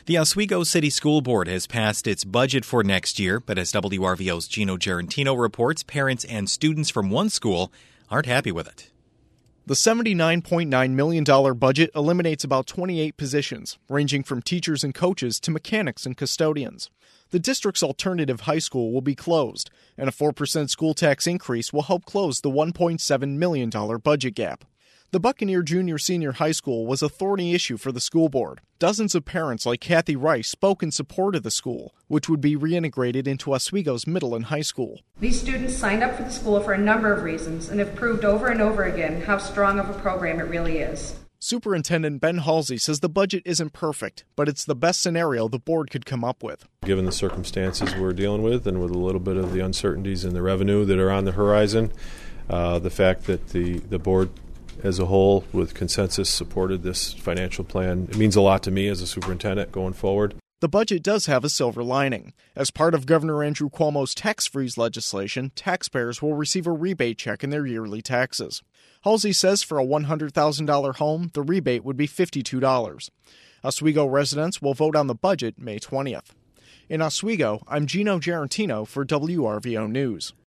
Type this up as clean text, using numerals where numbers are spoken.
The Oswego City School Board has passed its budget for next year, but as WRVO's Gino Gerentino reports, parents and students from one school aren't happy with it. The $79.9 million budget eliminates about 28 positions, ranging from teachers and coaches to mechanics and custodians. The district's alternative high school will be closed, and a 4% school tax increase will help close the $1.7 million budget gap. The Buccaneer Junior-Senior High School was a thorny issue for the school board. Dozens of parents like Kathy Rice spoke in support of the school, which would be reintegrated into Oswego's middle and high school. These students signed up for the school for a number of reasons and have proved over and over again how strong of a program it really is. Superintendent Ben Halsey says the budget isn't perfect, but it's the best scenario the board could come up with. Given the circumstances we're dealing with and with a little bit of the uncertainties in the revenue that are on the horizon, the fact that the board as a whole, with consensus, supported this financial plan. It means a lot to me as a superintendent going forward. The budget does have a silver lining. As part of Governor Andrew Cuomo's tax freeze legislation, taxpayers will receive a rebate check in their yearly taxes. Halsey says for a $100,000 home, the rebate would be $52. Oswego residents will vote on the budget May 20th. In Oswego, I'm Gino Gerentino for WRVO News.